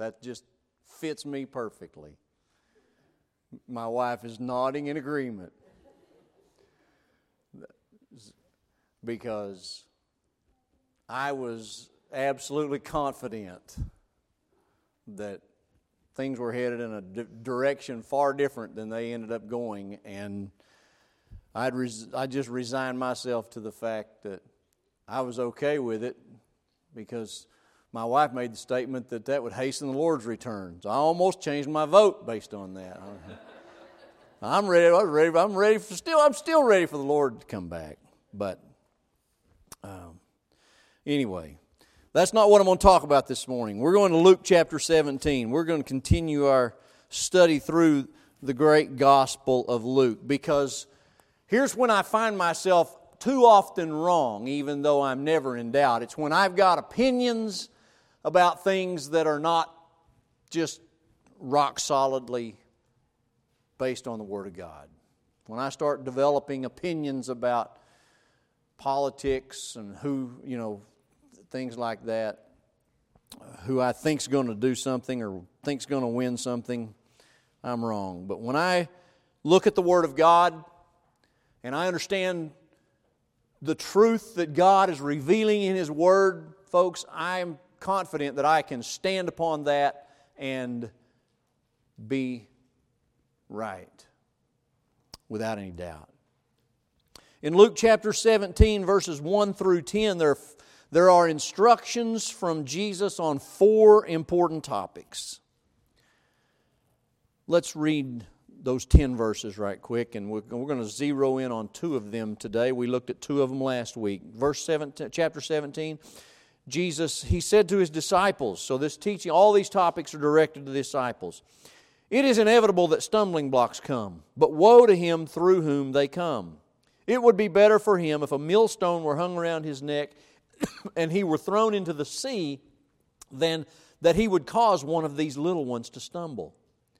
That just fits me perfectly. My wife is nodding in agreement. Because I was absolutely confident that things were headed in a direction far different than they ended up going, and I just resigned myself to the fact that I was okay with it because my wife made the statement that would hasten the Lord's return. So I almost changed my vote based on that. I'm still ready for the Lord to come back, but. Anyway, that's not what I'm going to talk about this morning. We're going to Luke chapter 17. We're going to continue our study through the great gospel of Luke, because here's when I find myself too often wrong, even though I'm never in doubt. It's when I've got opinions about things that are not just rock solidly based on the Word of God. When I start developing opinions about politics and who, things like that, who I think's going to do something or think's going to win something, I'm wrong. But when I look at the Word of God and I understand the truth that God is revealing in His Word, folks, I'm confident that I can stand upon that and be right without any doubt. In Luke chapter 17, verses 1 through 10, there are instructions from Jesus on 4 important topics. Let's read those 10 verses right quick, and we're going to zero in on 2 of them today. We looked at 2 of them last week. Chapter 17, Jesus, He said to His disciples, so this teaching, all these topics are directed to the disciples. It is inevitable that stumbling blocks come, but woe to him through whom they come. It would be better for him if a millstone were hung around his neck and he were thrown into the sea than that he would cause one of these little ones to stumble.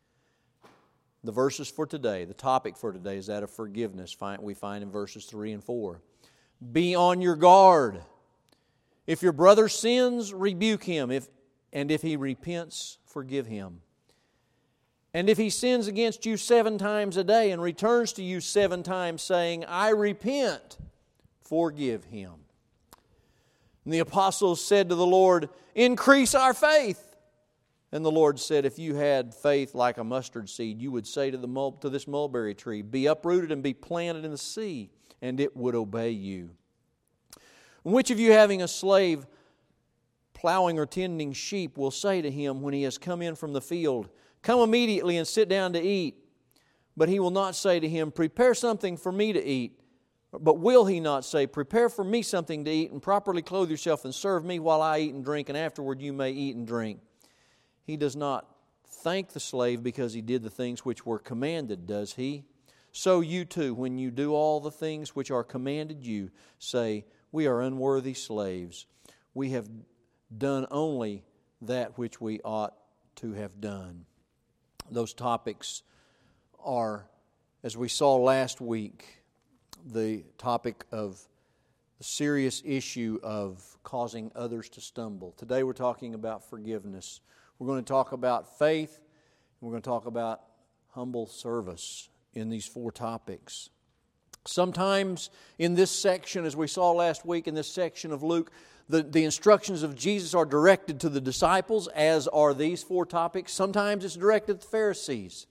The verses for today, the topic for today is that of forgiveness. We find in verses 3 and 4. Be on your guard. If your brother sins, rebuke him. If he repents, forgive him. And if he sins against you 7 times a day and returns to you 7 times saying, I repent, forgive him. And the apostles said to the Lord, increase our faith. And the Lord said, if you had faith like a mustard seed, you would say to this mulberry tree, be uprooted and be planted in the sea, and it would obey you. And which of you having a slave plowing or tending sheep will say to him when he has come in from the field, come immediately and sit down to eat? But he will not say to him, prepare something for me to eat. But will he not say, prepare for me something to eat, and properly clothe yourself, and serve me while I eat and drink, and afterward you may eat and drink? He does not thank the slave because he did the things which were commanded, does he? So you too, when you do all the things which are commanded you, say, we are unworthy slaves. We have done only that which we ought to have done. Those topics are, as we saw last week, the topic of the serious issue of causing others to stumble. Today we're talking about forgiveness. We're going to talk about faith, and we're going to talk about humble service in these 4 topics. Sometimes in this section, as we saw last week in this section of Luke, the instructions of Jesus are directed to the disciples, as are these 4 topics. Sometimes it's directed to the Pharisees.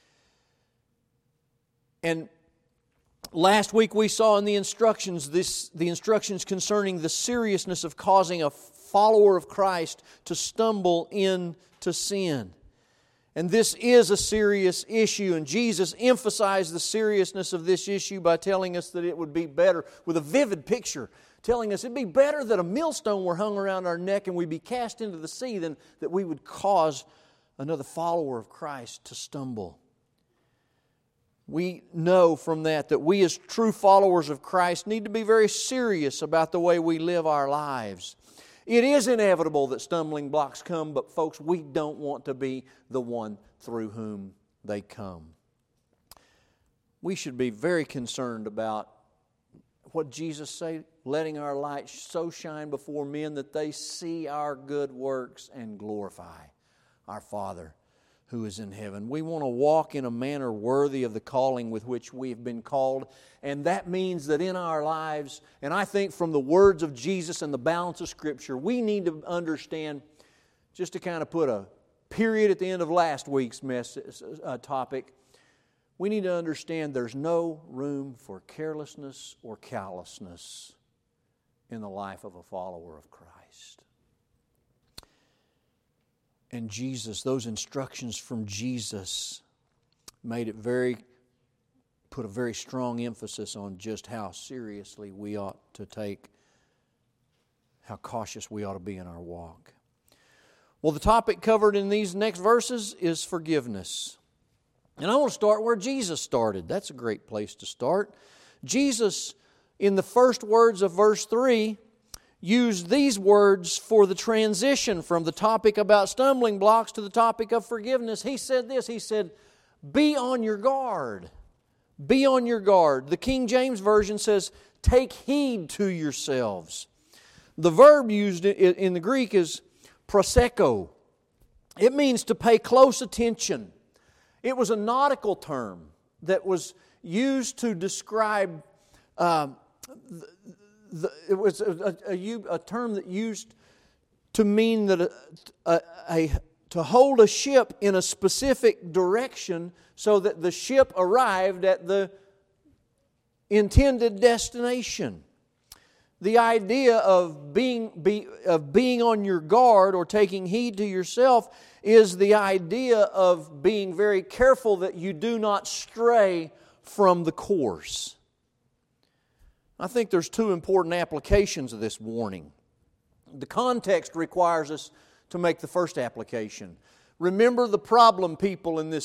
And last week we saw in the instructions concerning the seriousness of causing a follower of Christ to stumble into sin. And this is a serious issue, and Jesus emphasized the seriousness of this issue by telling us that it would be better, with a vivid picture, telling us it'd be better that a millstone were hung around our neck and we'd be cast into the sea than that we would cause another follower of Christ to stumble. We know from that we as true followers of Christ need to be very serious about the way we live our lives. It is inevitable that stumbling blocks come, but folks, we don't want to be the one through whom they come. We should be very concerned about what Jesus said, letting our light so shine before men that they see our good works and glorify our Father who is in heaven. We want to walk in a manner worthy of the calling with which we have been called. And that means that in our lives, and I think from the words of Jesus and the balance of Scripture, we need to understand, just to kind of put a period at the end of last week's topic, we need to understand there's no room for carelessness or callousness in the life of a follower of Christ. And Jesus, those instructions from Jesus put a very strong emphasis on just how seriously we ought to take, how cautious we ought to be in our walk. Well, the topic covered in these next verses is forgiveness. And I want to start where Jesus started. That's a great place to start. Jesus, in the first words of verse 3, used these words for the transition from the topic about stumbling blocks to the topic of forgiveness. He said this, he said, be on your guard. Be on your guard. The King James Version says, take heed to yourselves. The verb used in the Greek is proseko. It means to pay close attention. It was a nautical term that was used to describe it was a term that used to mean that to hold a ship in a specific direction so that the ship arrived at the intended destination. The idea of being on your guard or taking heed to yourself is the idea of being very careful that you do not stray from the course. I think there's two important applications of this warning. The context requires us to make the first application. Remember the problem people in a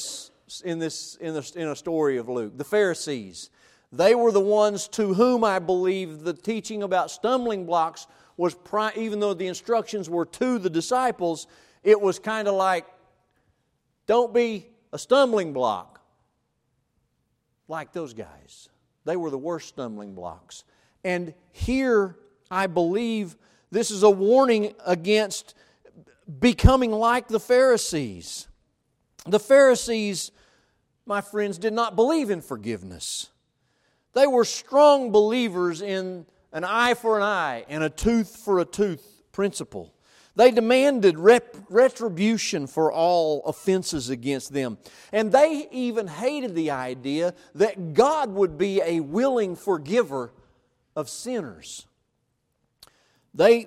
story of Luke, the Pharisees. They were the ones to whom I believe the teaching about stumbling blocks was, even though the instructions were to the disciples, it was kind of like, don't be a stumbling block like those guys. They were the worst stumbling blocks. And here, I believe, this is a warning against becoming like the Pharisees. The Pharisees, my friends, did not believe in forgiveness. They were strong believers in an eye for an eye and a tooth for a tooth principle. They demanded retribution for all offenses against them. And they even hated the idea that God would be a willing forgiver of sinners. They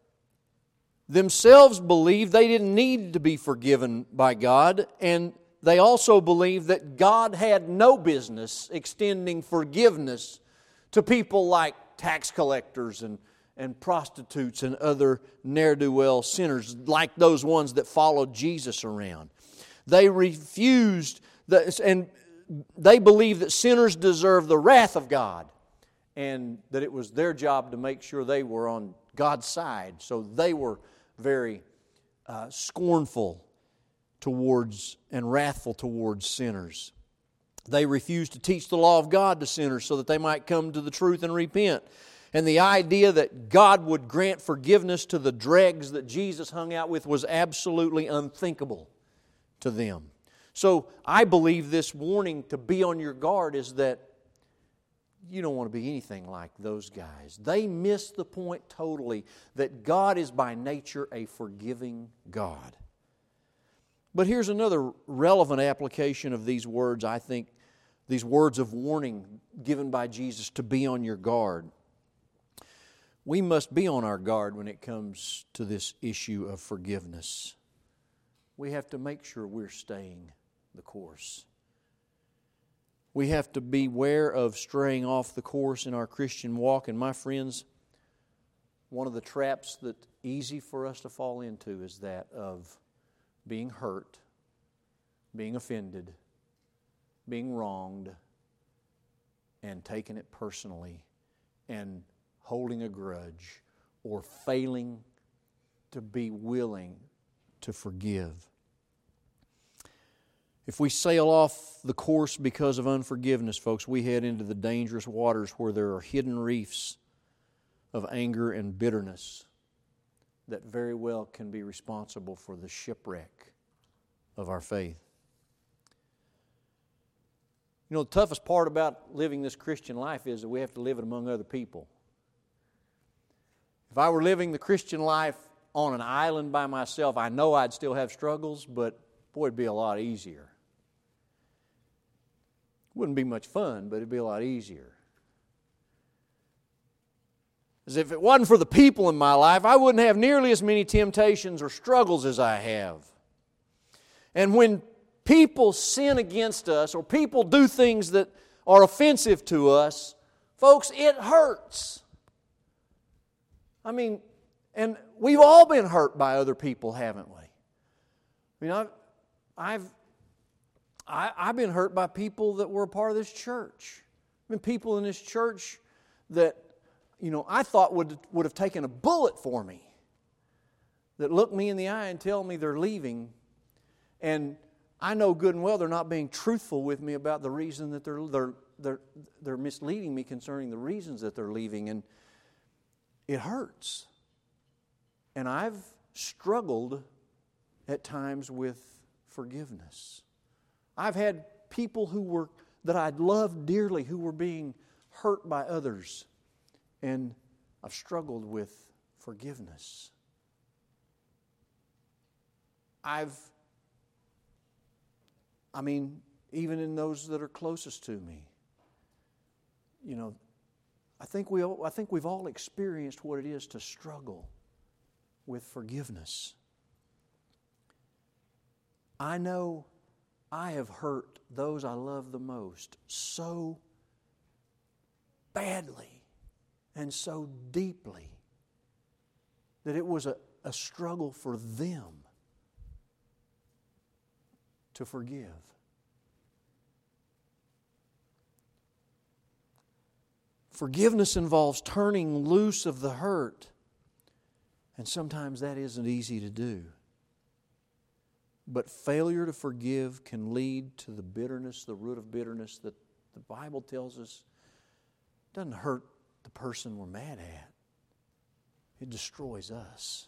themselves believed they didn't need to be forgiven by God, and they also believed that God had no business extending forgiveness to people like tax collectors and prostitutes and other ne'er-do-well sinners like those ones that followed Jesus around. They refused, and they believed that sinners deserve the wrath of God and that it was their job to make sure they were on God's side. So they were very scornful towards and wrathful towards sinners. They refused to teach the law of God to sinners so that they might come to the truth and repent. And the idea that God would grant forgiveness to the dregs that Jesus hung out with was absolutely unthinkable to them. So I believe this warning to be on your guard is that you don't want to be anything like those guys. They miss the point totally that God is by nature a forgiving God. But here's another relevant application of these words, I think, these words of warning given by Jesus to be on your guard. We must be on our guard when it comes to this issue of forgiveness. We have to make sure we're staying the course. We have to beware of straying off the course in our Christian walk. And my friends, one of the traps that's easy for us to fall into is that of being hurt, being offended, being wronged, and taking it personally, and holding a grudge, or failing to be willing to forgive. If we sail off the course because of unforgiveness, folks, we head into the dangerous waters where there are hidden reefs of anger and bitterness that very well can be responsible for the shipwreck of our faith. You know, the toughest part about living this Christian life is that we have to live it among other people. If I were living the Christian life on an island by myself, I know I'd still have struggles, but boy, it'd be a lot easier. Wouldn't be much fun, but it'd be a lot easier. As if it wasn't for the people in my life, I wouldn't have nearly as many temptations or struggles as I have. And when people sin against us or people do things that are offensive to us, folks, it hurts. I mean, and we've all been hurt by other people, haven't we? I mean, I've been hurt by people that were a part of this church. I mean, people in this church that, you know, I thought would have taken a bullet for me, that look me in the eye and tell me they're leaving, and I know good and well they're not being truthful with me about the reason that they're misleading me concerning the reasons that they're leaving, and it hurts. And I've struggled at times with forgiveness. I've had people that I'd loved dearly who were being hurt by others, and I've struggled with forgiveness. Even in those that are closest to me, you know, I think we've all experienced what it is to struggle with forgiveness. I know I have hurt those I love the most so badly and so deeply that it was a struggle for them to forgive. Forgiveness involves turning loose of the hurt, and sometimes that isn't easy to do. But failure to forgive can lead to the bitterness, the root of bitterness that the Bible tells us doesn't hurt the person we're mad at. It destroys us.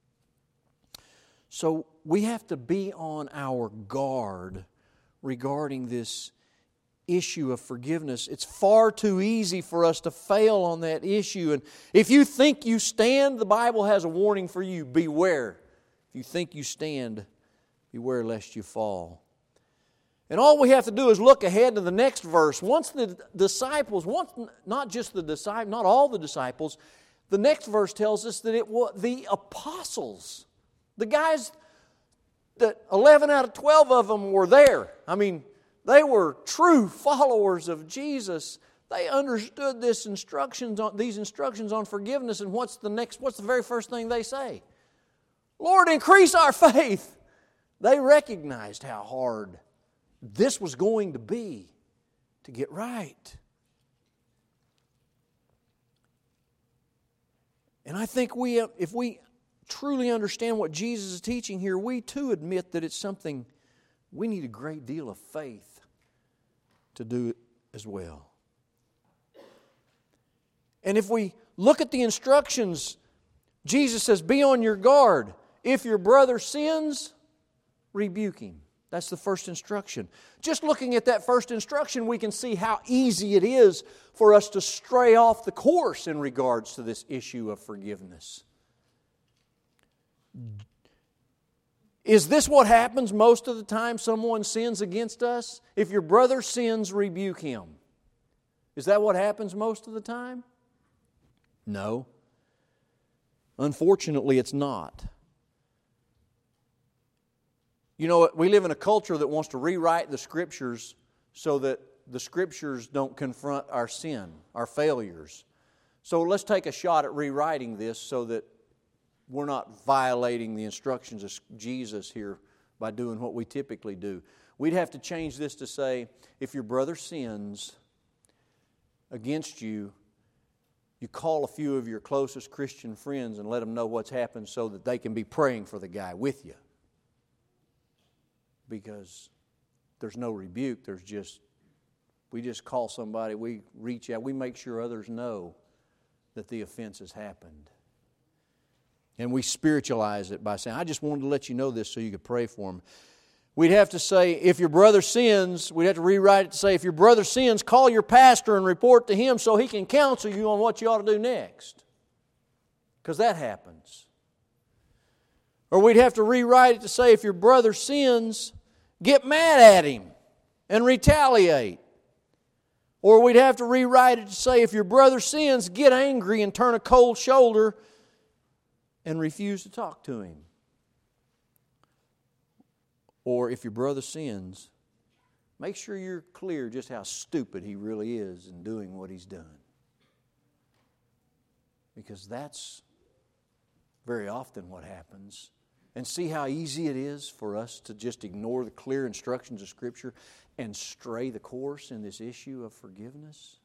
So we have to be on our guard regarding this issue of forgiveness. It's far too easy for us to fail on that issue. And if you think you stand, the Bible has a warning for you. Beware. If you think you stand, beware lest you fall. And all we have to do is look ahead to the next verse. Once the disciples, not all the disciples, the next verse tells us that it was the apostles, the guys that 11 out of 12 of them were there. I mean, they were true followers of Jesus. They understood these instructions on forgiveness, and what's the very first thing they say? Lord, increase our faith. They recognized how hard this was going to be to get right. And I think if we truly understand what Jesus is teaching here, we too admit that it's something we need a great deal of faith to do it as well. And if we look at the instructions, Jesus says, be on your guard. If your brother sins, rebuke him. That's the first instruction. Just looking at that first instruction, we can see how easy it is for us to stray off the course in regards to this issue of forgiveness. Is this what happens most of the time someone sins against us? If your brother sins, rebuke him. Is that what happens most of the time? No. Unfortunately, it's not. You know, we live in a culture that wants to rewrite the Scriptures so that the Scriptures don't confront our sin, our failures. So let's take a shot at rewriting this so that we're not violating the instructions of Jesus here by doing what we typically do. We'd have to change this to say, if your brother sins against you, you call a few of your closest Christian friends and let them know what's happened so that they can be praying for the guy with you. Because there's no rebuke, we just call somebody, we reach out, we make sure others know that the offense has happened. And we spiritualize it by saying, I just wanted to let you know this so you could pray for them. We'd have to say, if your brother sins, we'd have to rewrite it to say, if your brother sins, call your pastor and report to him so he can counsel you on what you ought to do next. Because that happens. Or we'd have to rewrite it to say, if your brother sins, get mad at him and retaliate. Or we'd have to rewrite it to say, if your brother sins, get angry and turn a cold shoulder and refuse to talk to him. Or if your brother sins, make sure you're clear just how stupid he really is in doing what he's done. Because that's very often what happens. And see how easy it is for us to just ignore the clear instructions of Scripture and stray the course in this issue of forgiveness?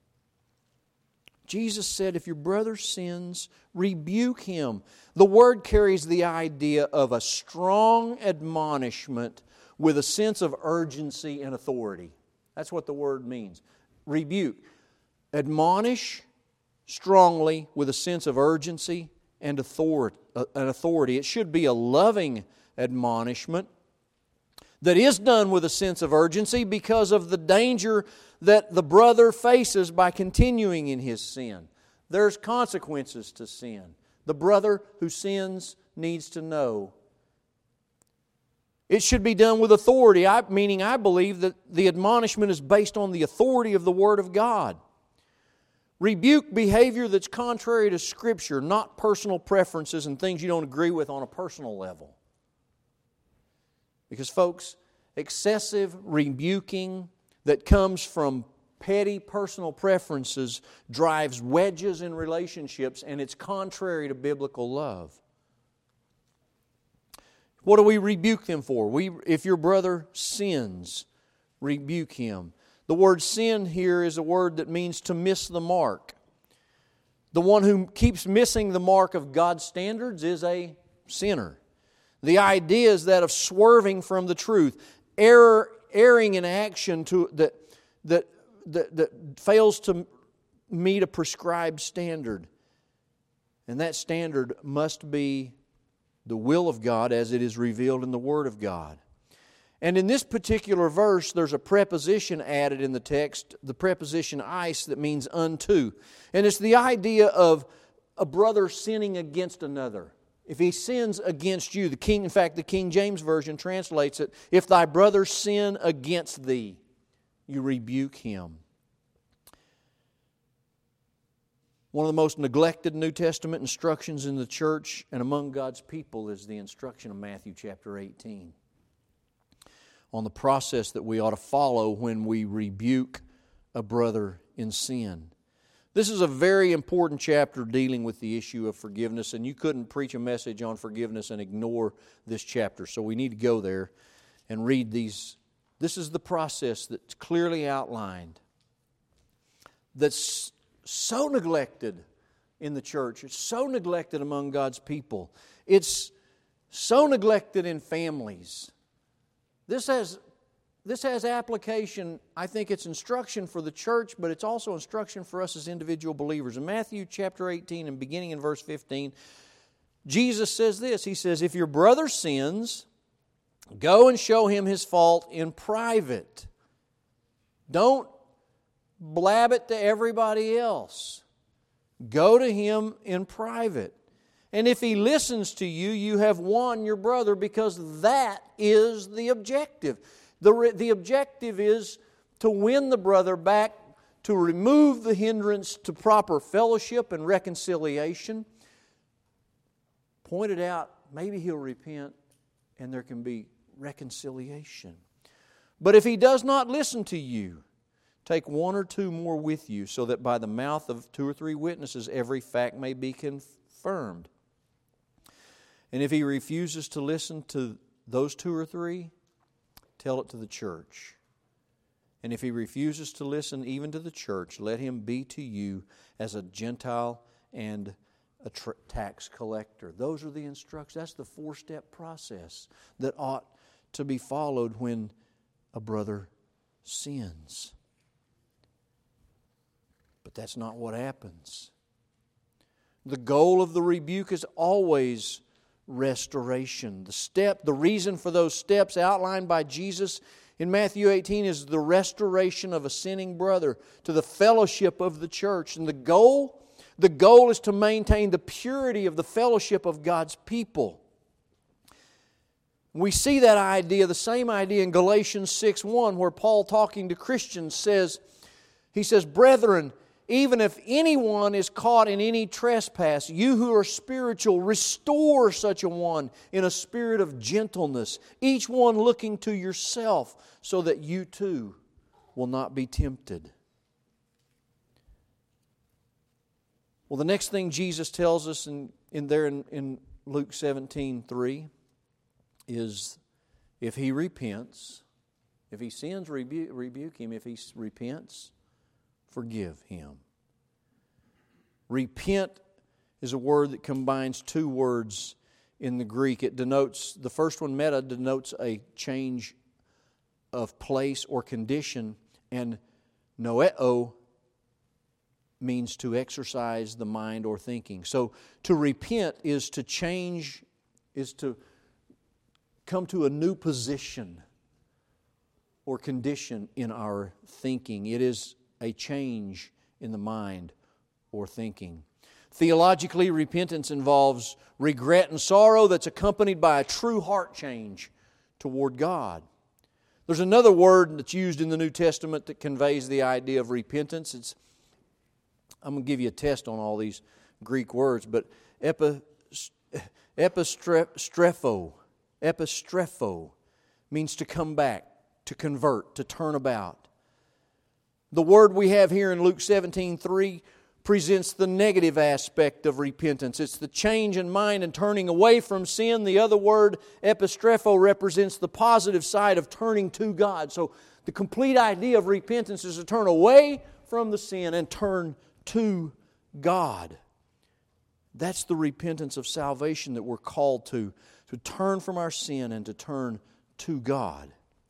Jesus said, if your brother sins, rebuke him. The word carries the idea of a strong admonishment with a sense of urgency and authority. That's what the word means. Rebuke. Admonish strongly with a sense of urgency and authority. It should be a loving admonishment that is done with a sense of urgency because of the danger that the brother faces by continuing in his sin. There's consequences to sin. The brother who sins needs to know. It should be done with authority, meaning I believe that the admonishment is based on the authority of the Word of God. Rebuke behavior that's contrary to Scripture, not personal preferences and things you don't agree with on a personal level. Because, folks, excessive rebuking that comes from petty personal preferences drives wedges in relationships, and it's contrary to biblical love. What do we rebuke them for? If your brother sins, rebuke him. The word sin here is a word that means to miss the mark. The one who keeps missing the mark of God's standards is a sinner. The idea is that of swerving from the truth, erring in action that fails to meet a prescribed standard. And that standard must be the will of God as it is revealed in the Word of God. And in this particular verse, there's a preposition added in the text, the preposition eis, that means unto. And it's the idea of a brother sinning against another. If he sins against you, the King James Version translates it, if thy brother sin against thee, you rebuke him. One of the most neglected New Testament instructions in the church and among God's people is the instruction of Matthew chapter 18 on the process that we ought to follow when we rebuke a brother in sin. This is a very important chapter dealing with the issue of forgiveness, and you couldn't preach a message on forgiveness and ignore this chapter. So we need to go there and read these. This is the process that's clearly outlined, that's so neglected in the church. It's so neglected among God's people. It's so neglected in families. This has application. I think it's instruction for the church, but it's also instruction for us as individual believers. In Matthew chapter 18 and beginning in verse 15, Jesus says this. He says, if your brother sins, go and show him his fault in private. Don't blab it to everybody else. Go to him in private. And if he listens to you, you have won your brother, because that is the objective. The objective is to win the brother back, to remove the hindrance to proper fellowship and reconciliation. Point it out, maybe he'll repent and there can be reconciliation. But if he does not listen to you, take one or two more with you, so that by the mouth of 2 or 3 witnesses every fact may be confirmed. And if he refuses to listen to those 2 or 3, tell it to the church. And if he refuses to listen even to the church, let him be to you as a Gentile and a tax collector. Those are the instructions. That's the 4-step process that ought to be followed when a brother sins. But that's not what happens. The goal of the rebuke is always restoration. The reason for those steps outlined by Jesus in Matthew 18 is the restoration of a sinning brother to the fellowship of the church. And the goal is to maintain the purity of the fellowship of God's people. We see that idea, the same idea in Galatians 6:1, where Paul, talking to Christians, says, "Brethren, even if anyone is caught in any trespass, you who are spiritual, restore such a one in a spirit of gentleness, each one looking to yourself, so that you too will not be tempted." Well, the next thing Jesus tells us in Luke 17:3 is, if he repents, if he sins, rebuke him. If he repents, forgive him. Repent is a word that combines two words in the Greek. It denotes, the first one, meta, denotes a change of place or condition, and noeo means to exercise the mind or thinking. So to repent is to change, is to come to a new position or condition in our thinking. It is a change in the mind or thinking. Theologically, repentance involves regret and sorrow that's accompanied by a true heart change toward God. There's another word that's used in the New Testament that conveys the idea of repentance. I'm going to give you a test on all these Greek words, but epistrepho means to come back, to convert, to turn about. The word we have here in Luke 17:3 presents the negative aspect of repentance. It's the change in mind and turning away from sin. The other word, epistrepho, represents the positive side of turning to God. So the complete idea of repentance is to turn away from the sin and turn to God. That's the repentance of salvation that we're called to turn from our sin and to turn to God.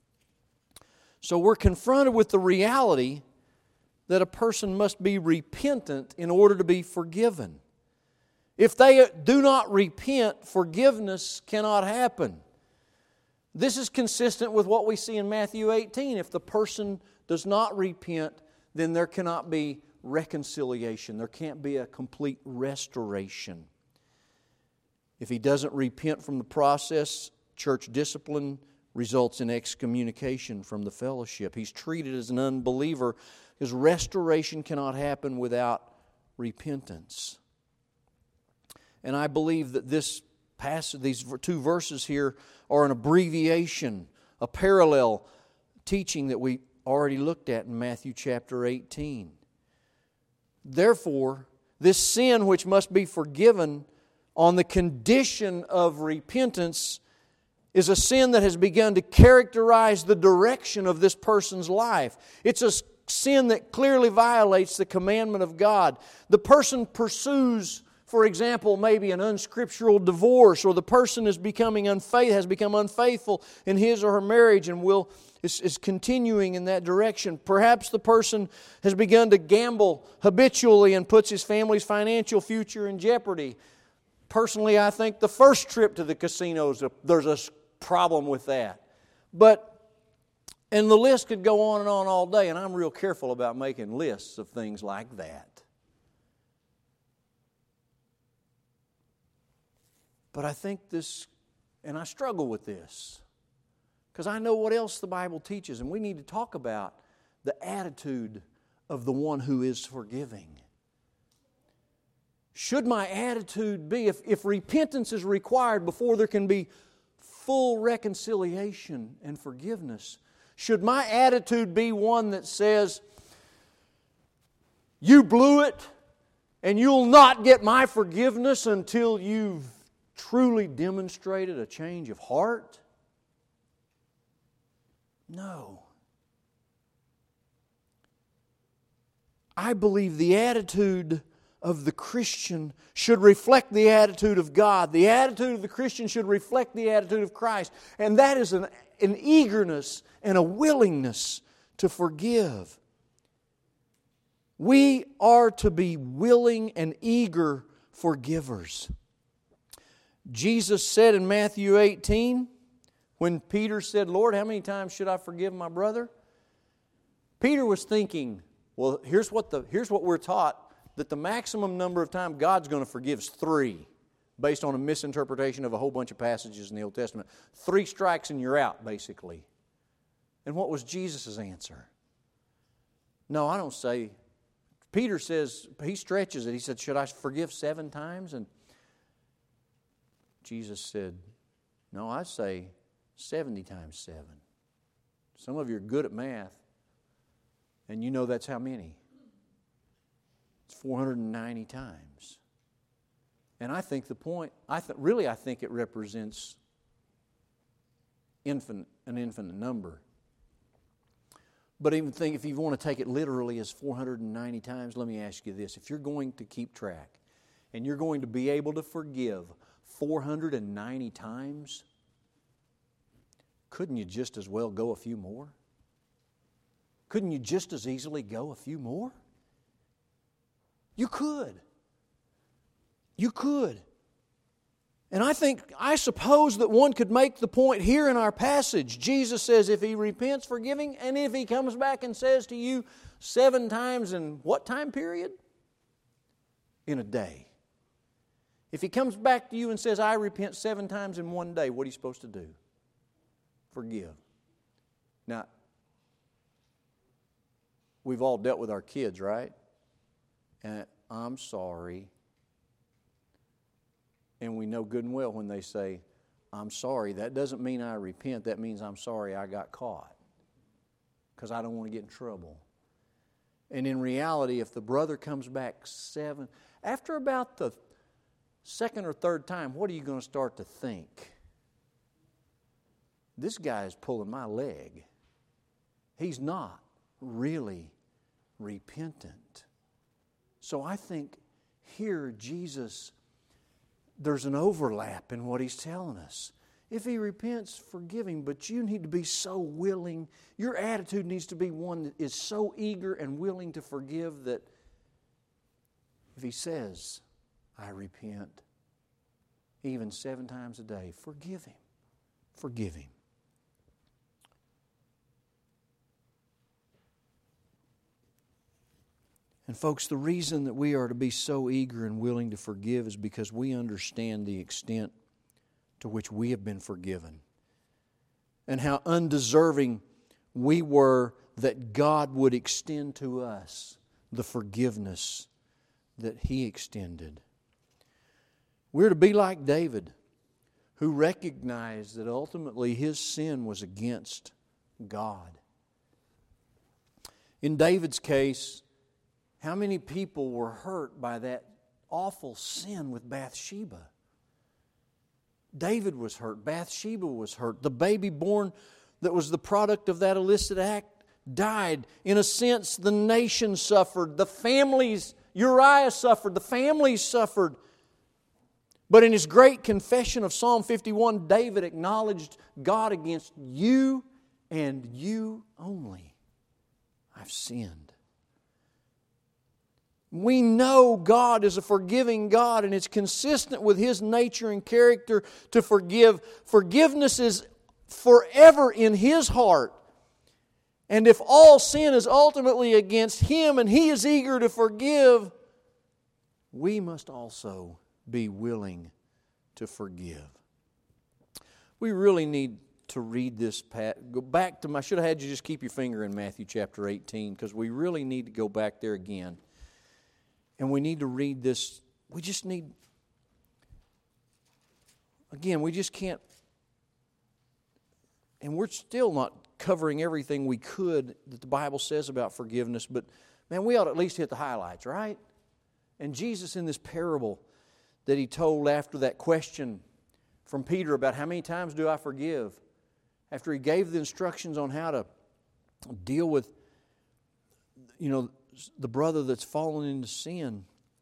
So we're confronted with the reality that a person must be repentant in order to be forgiven. If they do not repent, forgiveness cannot happen. This is consistent with what we see in Matthew 18. If the person does not repent, then there cannot be reconciliation. There can't be a complete restoration. If he doesn't repent from the process, church discipline results in excommunication from the fellowship. He's treated as an unbeliever because restoration cannot happen without repentance. And I believe that this passage, these two verses here, are an abbreviation, a parallel teaching that we already looked at in Matthew chapter 18. Therefore, this sin which must be forgiven on the condition of repentance is a sin that has begun to characterize the direction of this person's life. It's a sin that clearly violates the commandment of God. The person pursues, for example, maybe an unscriptural divorce, or the person has become unfaithful in his or her marriage and is continuing in that direction. Perhaps the person has begun to gamble habitually and puts his family's financial future in jeopardy. Personally, I think the first trip to the casinos, there's a problem with that. And the list could go on and on all day, and I'm real careful about making lists of things like that. But I think this, and I struggle with this, because I know what else the Bible teaches, and we need to talk about the attitude of the one who is forgiving. Should my attitude be, if repentance is required before there can be full reconciliation and forgiveness, should my attitude be one that says, you blew it and you'll not get my forgiveness until you've truly demonstrated a change of heart? No. I believe the attitude of the Christian should reflect the attitude of God. The attitude of the Christian should reflect the attitude of Christ. And that is an eagerness and a willingness to forgive. We are to be willing and eager forgivers. Jesus said in Matthew 18, when Peter said, Lord, how many times should I forgive my brother? Peter was thinking, well, here's what we're taught, that the maximum number of times God's going to forgive is 3, based on a misinterpretation of a whole bunch of passages in the Old Testament. 3 strikes and you're out, basically. And what was Jesus' answer? No, I don't say. Peter says, he stretches it. He said, should I forgive 7 times? And Jesus said, no, I say 70 times 7. Some of you are good at math, and you know that's how many. It's 490 times. And I think the point, I think it represents an infinite number. But even think, if you want to take it literally as 490 times, let me ask you this. If you're going to keep track and you're going to be able to forgive 490 times, couldn't you just as well go a few more? Couldn't you just as easily go a few more? You could. You could. And I suppose that one could make the point here in our passage. Jesus says if he repents, forgiving, and if he comes back and says to you 7 times in what time period? In a day. If he comes back to you and says, I repent 7 times in one day, what are you supposed to do? Forgive. Now, we've all dealt with our kids, right? And I'm sorry. And we know good and well when they say, I'm sorry, that doesn't mean I repent. That means I'm sorry I got caught. Because I don't want to get in trouble. And in reality, if the brother comes back 7, after about the 2nd or 3rd time, what are you going to start to think? This guy is pulling my leg. He's not really repentant. So I think here Jesus, there's an overlap in what he's telling us. If he repents, forgive him, but you need to be so willing. Your attitude needs to be one that is so eager and willing to forgive that if he says, I repent, even 7 times a day, forgive him. Forgive him. And folks, the reason that we are to be so eager and willing to forgive is because we understand the extent to which we have been forgiven and how undeserving we were that God would extend to us the forgiveness that He extended. We're to be like David, who recognized that ultimately his sin was against God. In David's case, how many people were hurt by that awful sin with Bathsheba? David was hurt. Bathsheba was hurt. The baby born that was the product of that illicit act died. In a sense, the nation suffered. The families, Uriah suffered. The families suffered. But in his great confession of Psalm 51, David acknowledged God against you and you only. I've sinned. We know God is a forgiving God, and it's consistent with His nature and character to forgive. Forgiveness is forever in His heart. And if all sin is ultimately against Him and He is eager to forgive, we must also be willing to forgive. We really need to read this. Go back to I should have had you just keep your finger in Matthew chapter 18, because we really need to go back there again. And we need to read this. We just need, again, we just can't, and we're still not covering everything we could that the Bible says about forgiveness, but man, we ought to at least hit the highlights, right? And Jesus in this parable that He told after that question from Peter about how many times do I forgive, after He gave the instructions on how to deal with, the brother that's fallen into sin.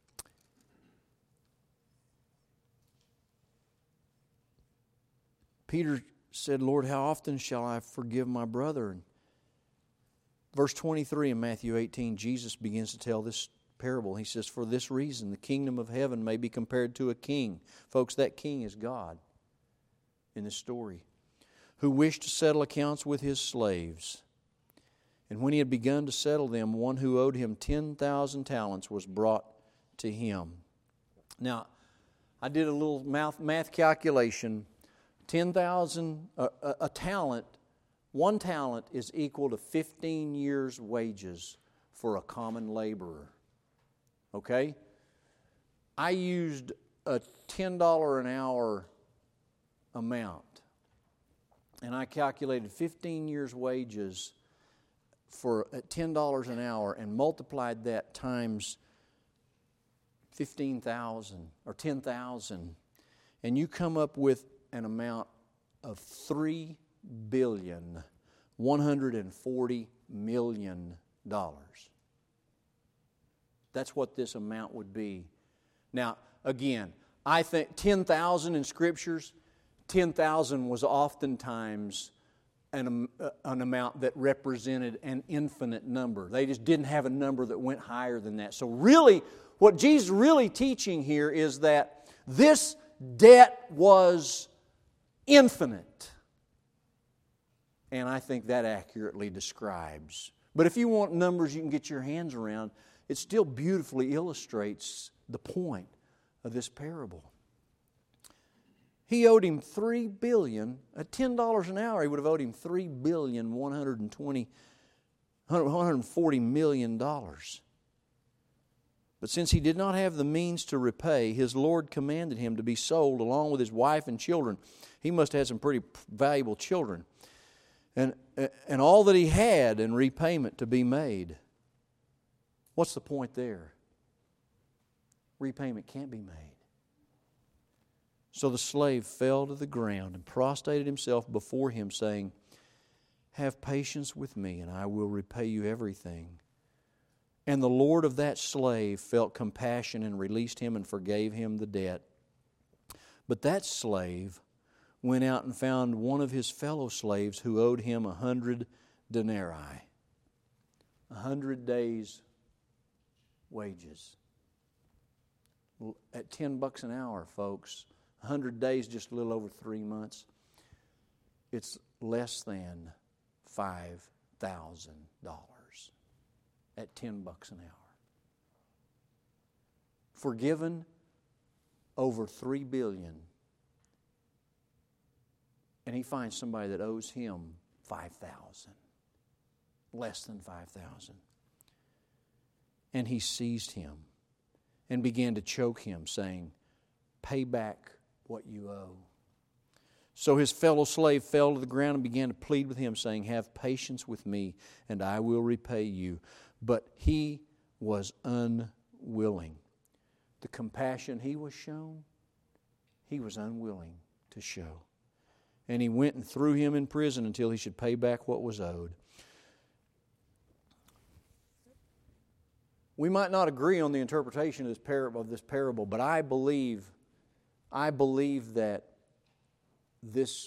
Peter said, Lord, how often shall I forgive my brother? And verse 23 in Matthew 18, Jesus begins to tell this parable. He says, for this reason, the kingdom of heaven may be compared to a king. Folks, that king is God in this story, who wished to settle accounts with his slaves. And when he had begun to settle them, one who owed him 10,000 talents was brought to him. Now, I did a little math calculation. 10,000, a talent, one talent is equal to 15 years' wages for a common laborer. Okay? I used a $10 an hour amount, and I calculated 15 years' wages for $10 an hour and multiplied that times 15,000 or 10,000, and you come up with an amount of $3,140,000,000. That's what this amount would be. Now, again, I think 10,000 in Scriptures, 10,000 was oftentimes an amount that represented an infinite number. They just didn't have a number that went higher than that. So really, what Jesus is really teaching here is that this debt was infinite. And I think that accurately describes. But if you want numbers you can get your hands around, it still beautifully illustrates the point of this parable. He owed him $3 billion. At $10 an hour, he would have owed him $3,140 million. But since he did not have the means to repay, his Lord commanded him to be sold along with his wife and children. He must have had some pretty valuable children. And all that he had in repayment to be made. What's the point there? Repayment can't be made. So the slave fell to the ground and prostrated himself before him, saying, have patience with me, and I will repay you everything. And the Lord of that slave felt compassion and released him and forgave him the debt. But that slave went out and found one of his fellow slaves who owed him 100 denarii, 100 days' wages. At $10 an hour, folks, 100 days, just a little over 3 months, it's less than $5,000 at $10 an hour. Forgiven over $3 billion. And he finds somebody that owes him $5,000. Less than $5,000. And he seized him and began to choke him, saying, pay back what you owe. So his fellow slave fell to the ground and began to plead with him, saying, have patience with me, and I will repay you. But he was unwilling. The compassion he was shown, he was unwilling to show. And he went and threw him in prison until he should pay back what was owed. We might not agree on the interpretation of this parable, but I believe that this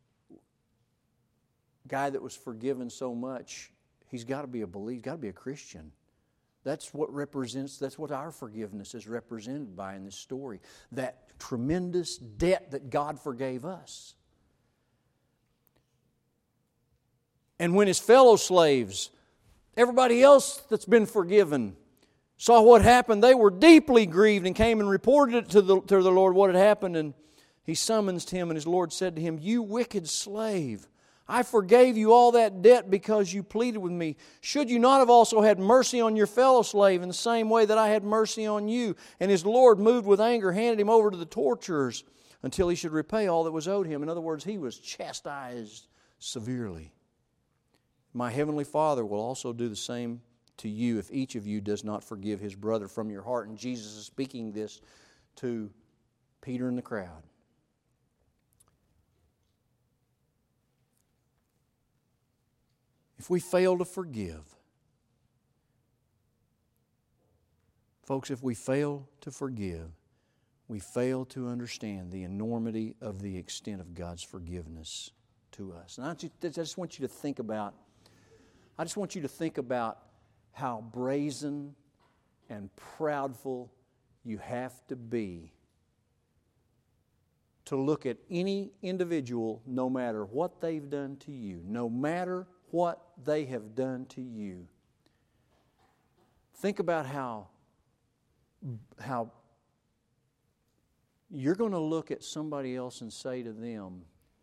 guy that was forgiven so much, he's got to be a believer, he's got to be a Christian. That's what our forgiveness is represented by in this story. That tremendous debt that God forgave us. And when his fellow slaves, everybody else that's been forgiven, saw what happened, they were deeply grieved and came and reported it to the Lord what had happened. And he summonsed him, and his Lord said to him, you wicked slave, I forgave you all that debt because you pleaded with me. Should you not have also had mercy on your fellow slave in the same way that I had mercy on you? And his Lord, moved with anger, handed him over to the torturers until he should repay all that was owed him. In other words, he was chastised severely. My heavenly Father will also do the same to you if each of you does not forgive his brother from your heart. And Jesus is speaking this to Peter and the crowd. If we fail to forgive, folks, if we fail to forgive, we fail to understand the enormity of the extent of God's forgiveness to us. And I just want you to think about how brazen and proudful you have to be to look at any individual, no matter what they've done to you, no matter what they have done to you. Think about how you're going to look at somebody else and say to them,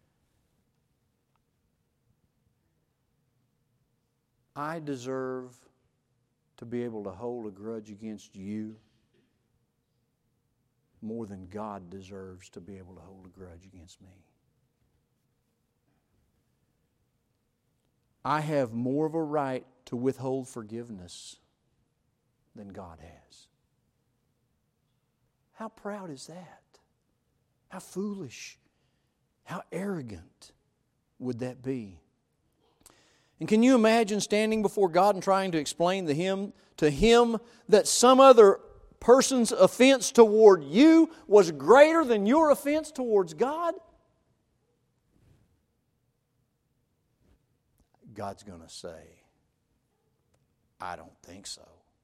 I deserve to be able to hold a grudge against you more than God deserves to be able to hold a grudge against me. I have more of a right to withhold forgiveness than God has. How proud is that? How foolish, how arrogant would that be? And can you imagine standing before God and trying to explain to Him that some other person's offense toward you was greater than your offense towards God? God's going to say, I don't think so.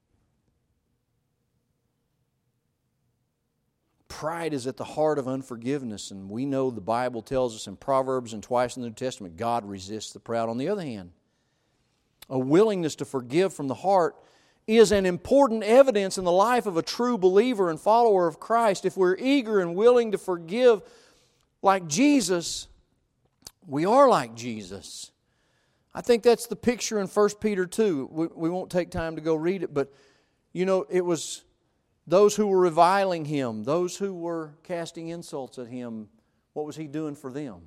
Pride is at the heart of unforgiveness, and we know the Bible tells us in Proverbs and twice in the New Testament, God resists the proud. On the other hand, a willingness to forgive from the heart is an important evidence in the life of a true believer and follower of Christ. If we're eager and willing to forgive like Jesus, we are like Jesus. I think that's the picture in 1 Peter 2. We won't take time to go read it, but it was those who were reviling Him, those who were casting insults at Him. What was He doing for them?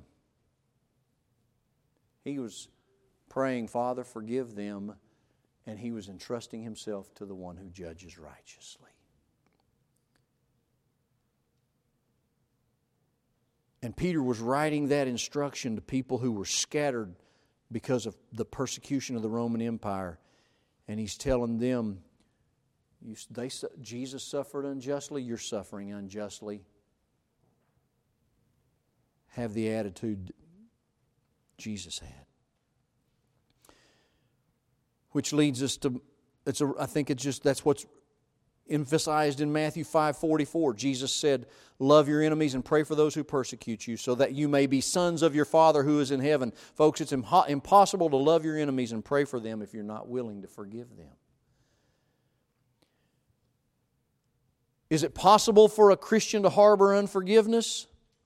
He was praying, Father, forgive them, and He was entrusting Himself to the one who judges righteously. And Peter was writing that instruction to people who were scattered because of the persecution of the Roman Empire. And he's telling them, Jesus suffered unjustly, you're suffering unjustly. Have the attitude Jesus had. Which leads us to, that's what's emphasized in Matthew 5:44. Jesus said, love your enemies and pray for those who persecute you so that you may be sons of your Father who is in heaven. Folks, it's impossible to love your enemies and pray for them if you're not willing to forgive them. Is it possible for a Christian to harbor unforgiveness?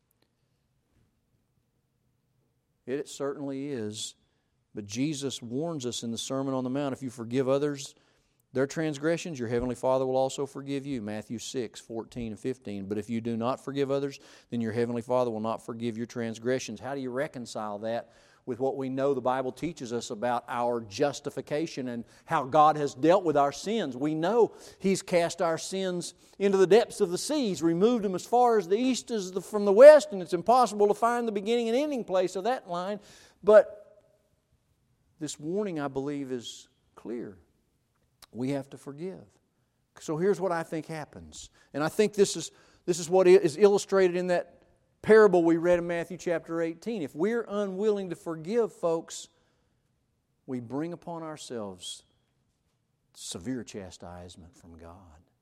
It certainly is. But Jesus warns us in the Sermon on the Mount, if you forgive others their transgressions, your Heavenly Father will also forgive you. Matthew 6:14 and 15. But if you do not forgive others, then your Heavenly Father will not forgive your transgressions. How do you reconcile that with what we know the Bible teaches us about our justification and how God has dealt with our sins? We know He's cast our sins into the depths of the sea. He's removed them as far as the east is from the west, and it's impossible to find the beginning and ending place of that line. But this warning, I believe, is clear. We have to forgive. So here's what I think happens. And I think this is what is illustrated in that parable we read in Matthew chapter 18. If we're unwilling to forgive, folks, we bring upon ourselves severe chastisement from God.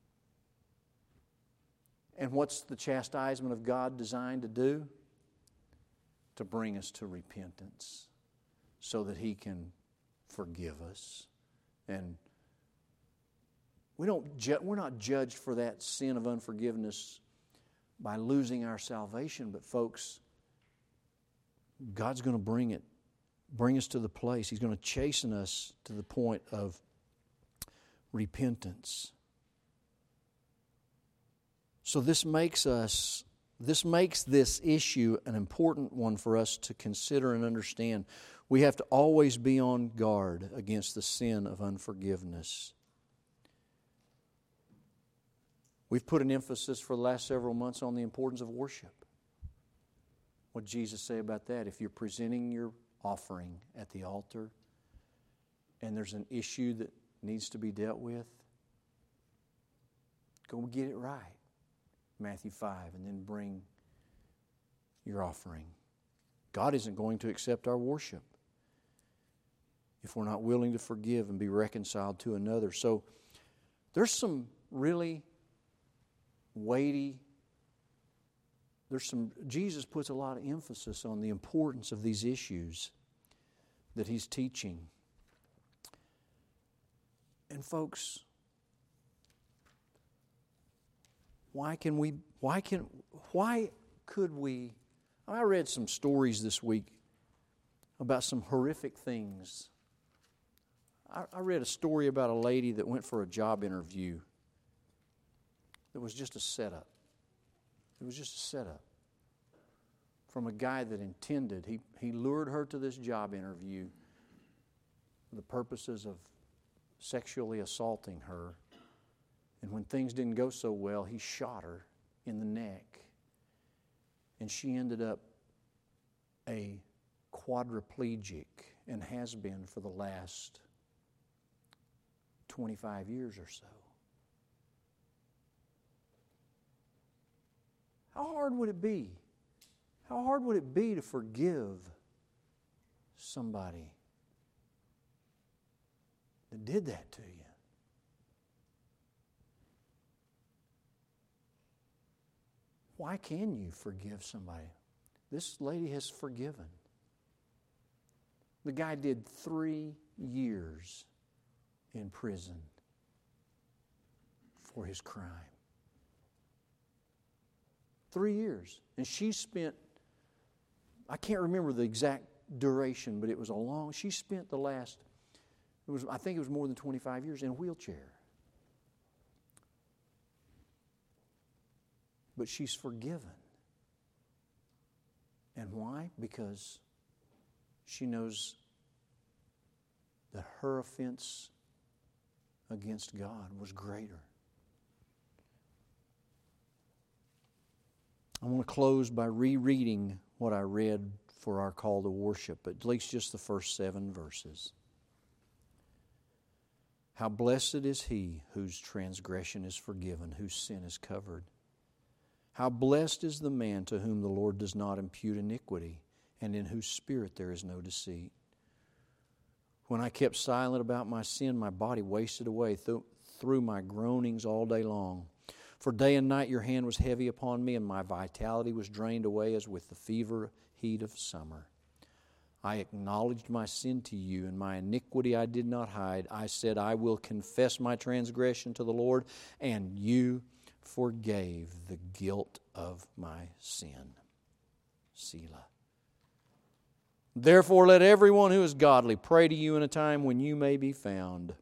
And what's the chastisement of God designed to do? To bring us to repentance so that He can forgive us. And we're not judged for that sin of unforgiveness by losing our salvation, but folks, God's going to bring us to the place. He's going to chasten us to the point of repentance. So this makes this issue an important one for us to consider and understand. We have to always be on guard against the sin of unforgiveness. We've put an emphasis for the last several months on the importance of worship. What did Jesus say about that? If you're presenting your offering at the altar and there's an issue that needs to be dealt with, go get it right. Matthew 5, and then bring your offering. God isn't going to accept our worship if we're not willing to forgive and be reconciled to another. So there's some really weighty. Jesus puts a lot of emphasis on the importance of these issues that He's teaching. And folks, why could we? I read some stories this week about some horrific things. I read a story about a lady that went for a job interview. It was just a setup. It was just a setup from a guy that intended. He lured her to this job interview for the purposes of sexually assaulting her. And when things didn't go so well, he shot her in the neck. And she ended up a quadriplegic and has been for the last 25 years or so. How hard would it be? How hard would it be to forgive somebody that did that to you? Why can you forgive somebody? This lady has forgiven. The guy did 3 years in prison for his crime. 3 years. And she spent, I can't remember the exact duration, but it was she spent the last, I think it was more than 25 years in a wheelchair. But she's forgiven. And why? Because she knows that her offense against God was greater. I want to close by rereading what I read for our call to worship, at least just the first 7 verses. How blessed is he whose transgression is forgiven, whose sin is covered. How blessed is the man to whom the Lord does not impute iniquity, and in whose spirit there is no deceit. When I kept silent about my sin, my body wasted away through my groanings all day long. For day and night your hand was heavy upon me, and my vitality was drained away as with the fever heat of summer. I acknowledged my sin to you, and my iniquity I did not hide. I said, I will confess my transgression to the Lord, and you forgave the guilt of my sin. Selah. Therefore let everyone who is godly pray to you in a time when you may be found.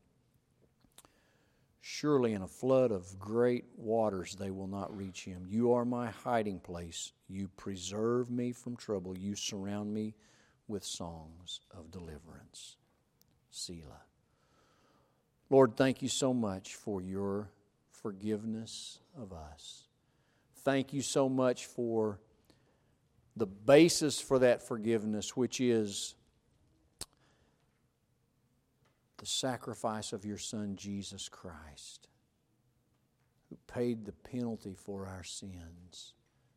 Surely in a flood of great waters they will not reach him. You are my hiding place. You preserve me from trouble. You surround me with songs of deliverance. Selah. Lord, thank you so much for your forgiveness of us. Thank you so much for the basis for that forgiveness, which is the sacrifice of your Son, Jesus Christ, who paid the penalty for our sins,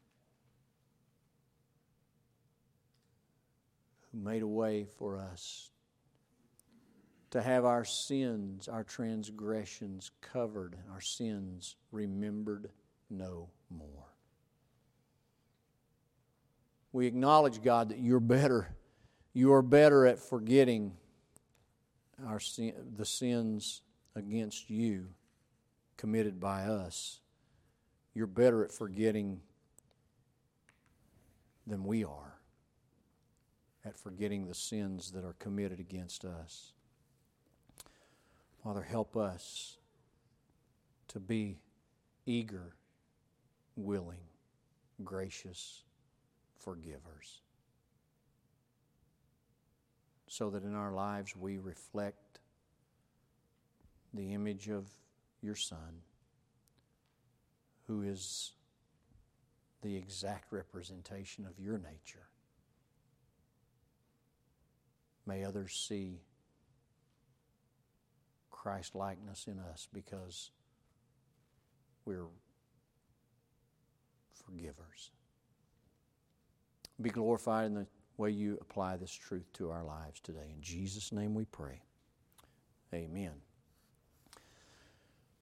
who made a way for us to have our sins, our transgressions covered, and our sins remembered no more. We acknowledge, God, that you're better. You are better at forgetting the sins against you committed by us. You're better at forgetting than we are at forgetting the sins that are committed against us. Father, help us to be eager, willing, gracious forgivers, so that in our lives we reflect the image of your Son, who is the exact representation of your nature. May others see Christ-likeness in us because we're forgivers. Be glorified in the way you apply this truth to our lives today. In Jesus' name we pray. Amen.